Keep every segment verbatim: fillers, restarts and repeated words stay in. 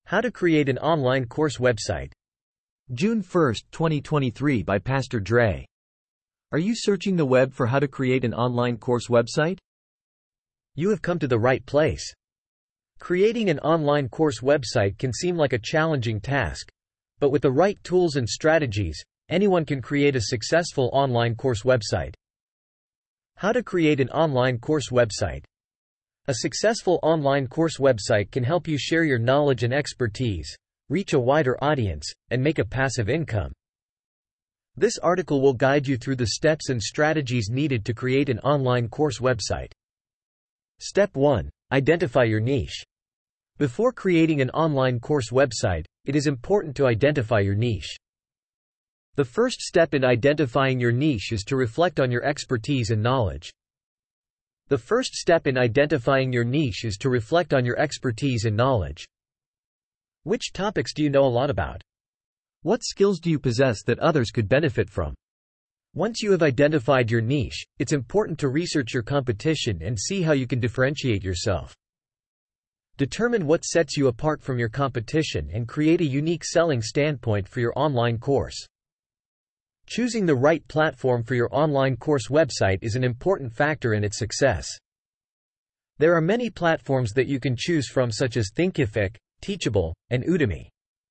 How to create an online course website. June first, twenty twenty-three by Pastor Dre. Are you searching the web for how to create an online course website? You have come to the right place. Creating an online course website can seem like a challenging task, but with the right tools and strategies, anyone can create a successful online course website. How to create an online course website. A successful online course website can help you share your knowledge and expertise, reach a wider audience, and make a passive income. This article will guide you through the steps and strategies needed to create an online course website. Step one. Identify your niche. Before creating an online course website, it is important to identify your niche. The first step in identifying your niche is to reflect on your expertise and knowledge. The first step in identifying your niche is to reflect on your expertise and knowledge. Which topics do you know a lot about? What skills do you possess that others could benefit from? Once you have identified your niche, it's important to research your competition and see how you can differentiate yourself. Determine what sets you apart from your competition and create a unique selling standpoint for your online course. Choosing the right platform for your online course website is an important factor in its success. There are many platforms that you can choose from, such as Thinkific, Teachable, and Udemy.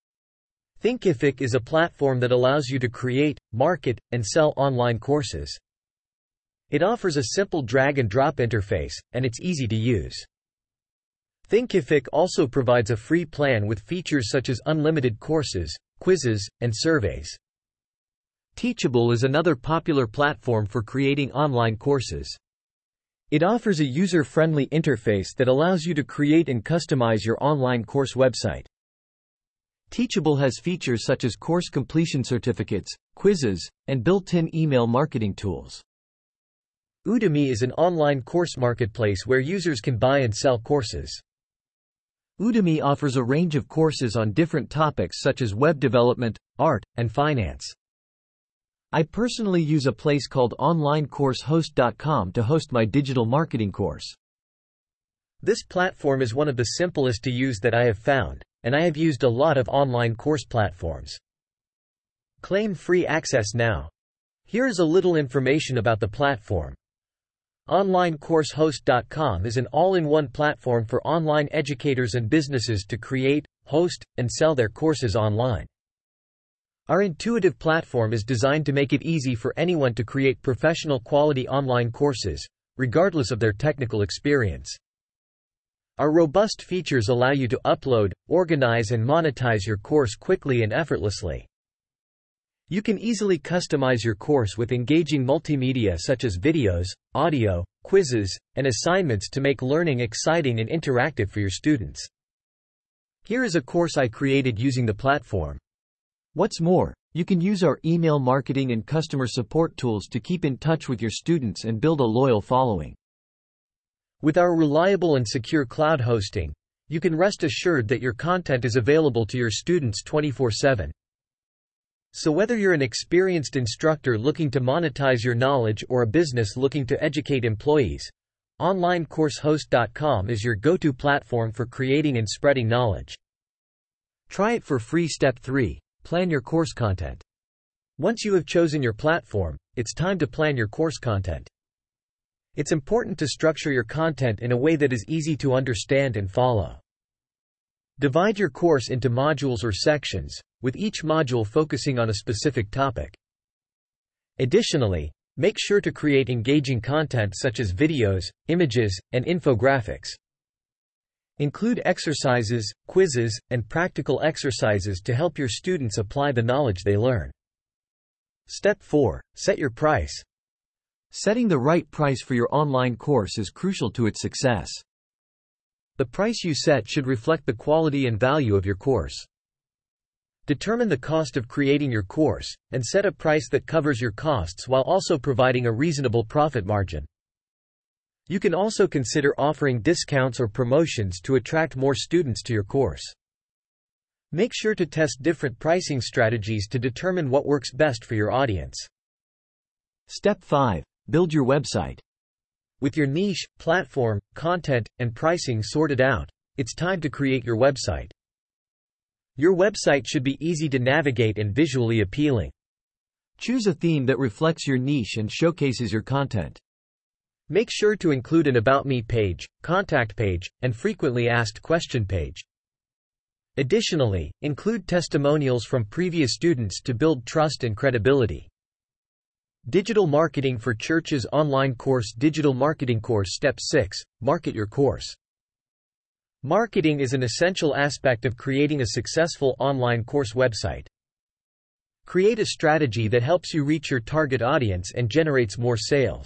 Thinkific is a platform that allows you to create, market, and sell online courses. It offers a simple drag-and-drop interface, and it's easy to use. Thinkific also provides a free plan with features such as unlimited courses, quizzes, and surveys. Teachable is another popular platform for creating online courses. It offers a user-friendly interface that allows you to create and customize your online course website. Teachable has features such as course completion certificates, quizzes, and built-in email marketing tools. Udemy is an online course marketplace where users can buy and sell courses. Udemy offers a range of courses on different topics such as web development, art, and finance. I personally use a place called online course host dot com to host my digital marketing course. This platform is one of the simplest to use that I have found, and I have used a lot of online course platforms. Claim free access now. Here is a little information about the platform. online course host dot com is an all-in-one platform for online educators and businesses to create, host, and sell their courses online. Our intuitive platform is designed to make it easy for anyone to create professional quality online courses, regardless of their technical experience. Our robust features allow you to upload, organize and monetize your course quickly and effortlessly. You can easily customize your course with engaging multimedia such as videos, audio, quizzes, and assignments to make learning exciting and interactive for your students. Here is a course I created using the platform. What's more, you can use our email marketing and customer support tools to keep in touch with your students and build a loyal following. With our reliable and secure cloud hosting, you can rest assured that your content is available to your students twenty-four seven. So whether you're an experienced instructor looking to monetize your knowledge or a business looking to educate employees, online course host dot com is your go-to platform for creating and spreading knowledge. Try it for free. Step three. Plan your course content. Once you have chosen your platform, it's time to plan your course content. It's important to structure your content in a way that is easy to understand and follow. Divide your course into modules or sections, with each module focusing on a specific topic. Additionally, make sure to create engaging content such as videos, images, and infographics. Include exercises, quizzes, and practical exercises to help your students apply the knowledge they learn. Step four. Set your price. Setting the right price for your online course is crucial to its success. The price you set should reflect the quality and value of your course. Determine the cost of creating your course, and set a price that covers your costs while also providing a reasonable profit margin. You can also consider offering discounts or promotions to attract more students to your course. Make sure to test different pricing strategies to determine what works best for your audience. Step five. Build your website. With your niche, platform, content, and pricing sorted out, it's time to create your website. Your website should be easy to navigate and visually appealing. Choose a theme that reflects your niche and showcases your content. Make sure to include an About Me page, contact page, and frequently asked question page. Additionally, include testimonials from previous students to build trust and credibility. Digital Marketing for Churches Online Course. Digital Marketing Course. Step six. Market your course. Marketing is an essential aspect of creating a successful online course website. Create a strategy that helps you reach your target audience and generates more sales.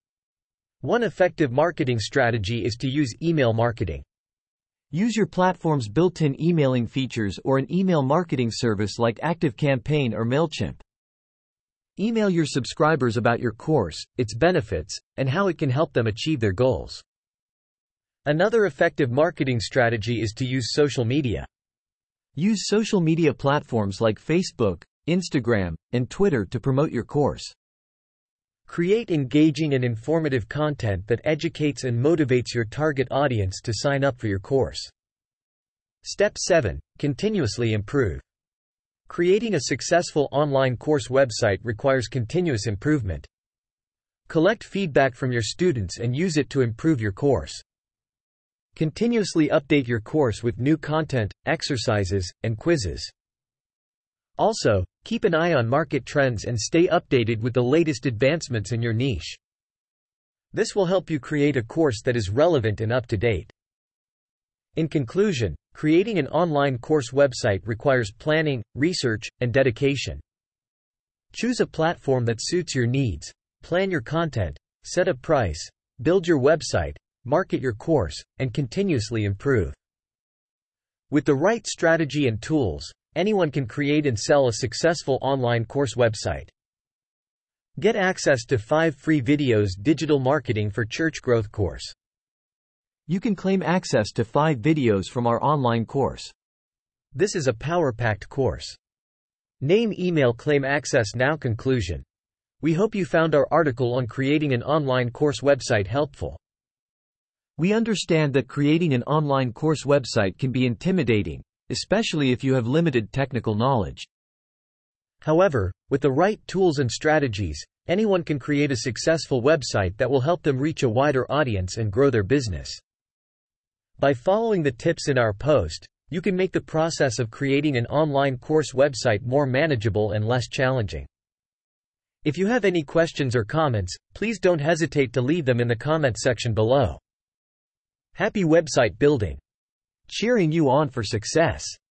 One effective marketing strategy is to use email marketing. Use your platform's built-in emailing features or an email marketing service like ActiveCampaign or MailChimp. Email your subscribers about your course, its benefits, and how it can help them achieve their goals. Another effective marketing strategy is to use social media. Use social media platforms like Facebook, Instagram, and Twitter to promote your course. Create engaging and informative content that educates and motivates your target audience to sign up for your course. Step seven. Continuously improve. Creating a successful online course website requires continuous improvement. Collect feedback from your students and use it to improve your course. Continuously update your course with new content, exercises, and quizzes. Also, keep an eye on market trends and stay updated with the latest advancements in your niche. This will help you create a course that is relevant and up to date. In conclusion, creating an online course website requires planning, research, and dedication. Choose a platform that suits your needs, plan your content, set a price, build your website, market your course, and continuously improve. With the right strategy and tools, anyone can create and sell a successful online course website. Get access to five free videos. Digital Marketing for Church Growth course. You can claim access to five videos from our online course. This is a power-packed course. Name, email, claim access now. Conclusion. We hope you found our article on creating an online course website helpful. We understand that creating an online course website can be intimidating, especially if you have limited technical knowledge. However, with the right tools and strategies, anyone can create a successful website that will help them reach a wider audience and grow their business. By following the tips in our post, you can make the process of creating an online course website more manageable and less challenging. If you have any questions or comments, please don't hesitate to leave them in the comment section below. Happy website building! Cheering you on for success!